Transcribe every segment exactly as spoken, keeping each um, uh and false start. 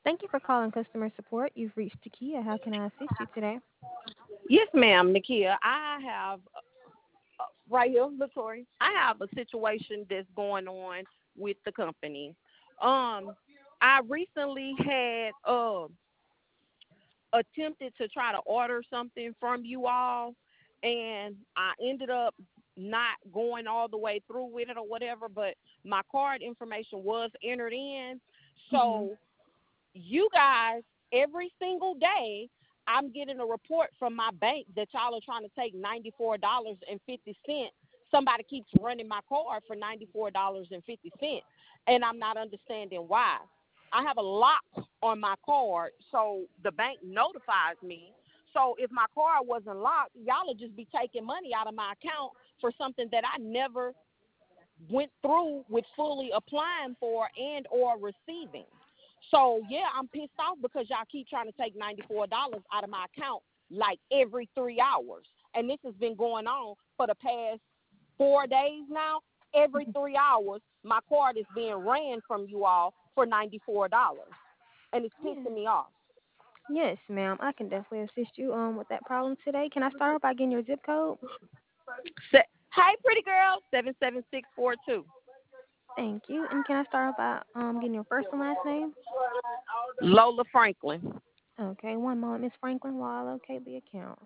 Thank you for calling customer support. You've reached Takia. How can I assist you today? Yes, ma'am, Nakia. I have uh, right here, Latory. I have a situation that's going on with the company. Um, I recently had uh attempted to try to order something from you all, and I ended up not going all the way through with it or whatever. But my card information was entered in, Mm-hmm. so you guys, every single day, I'm getting a report from my bank that y'all are trying to take ninety-four dollars and fifty cents. Somebody keeps running my card for ninety-four dollars and fifty cents, and I'm not understanding why. I have a lock on my card, so the bank notifies me. So if my card wasn't locked, y'all would just be taking money out of my account for something that I never went through with fully applying for and or receiving. So yeah, I'm pissed off because y'all keep trying to take ninety-four dollars out of my account like every three hours. And this has been going on for the past four days now. Every three hours, my card is being ran from you all for ninety-four dollars. And it's Yeah. pissing me off. Yes, ma'am. I can definitely assist you um with that problem today. Can I start off by getting your zip code? Se- Hi, pretty girl, seven seven six four two. Thank you. And can I start off by um getting your first and last name? Lola Franklin. Okay, one moment, Miss Franklin, while I locate the account.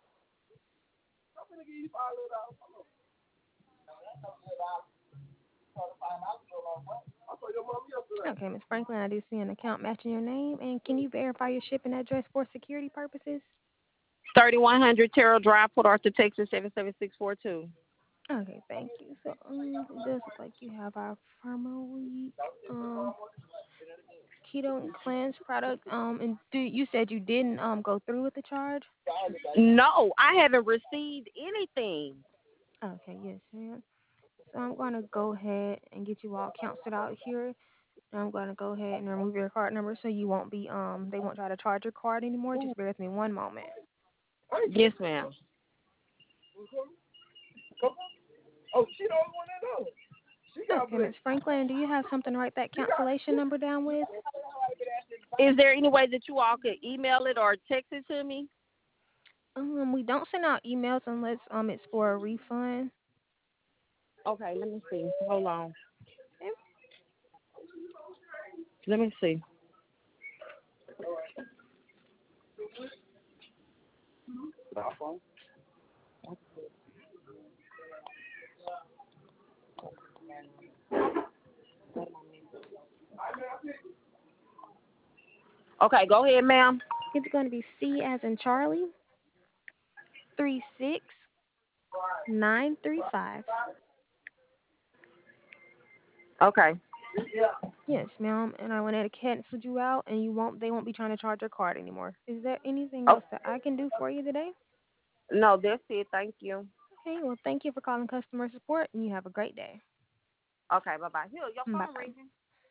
Okay, Miss Franklin, I do see an account matching your name. And can you verify your shipping address for security purposes? thirty-one hundred Terrell Drive, Port Arthur, Texas, seven seven six four two. Okay, thank you. So um, it does look like you have our Firma Week, um, Keto and Cleanse product. Um, and do you said you didn't um go through with the charge? No, I haven't received anything. Okay, yes, ma'am. So I'm gonna go ahead and get you all counted out here. And I'm gonna go ahead and remove your card number so you won't be um they won't try to charge your card anymore. Just bear with me one moment. Yes, ma'am. Okay, Miss Franklin, do you have something to write that cancellation number down with? Is there any way that you all could email it or text it to me? Um, we don't send out emails unless um it's for a refund. Okay, let me see. Hold on. Okay. Let me see. Okay, go ahead, ma'am. It's going to be C as in Charlie, three six nine three five. Okay. Yes, ma'am. And I went ahead and canceled you out, and you won't. They won't be trying to charge your card anymore. Is there anything Oh, else that I can do for you today? no, that's it. Thank you. Okay. Well, thank you for calling customer support, and you have a great day. Okay, bye bye. Here, your Bye phone bye. ringing.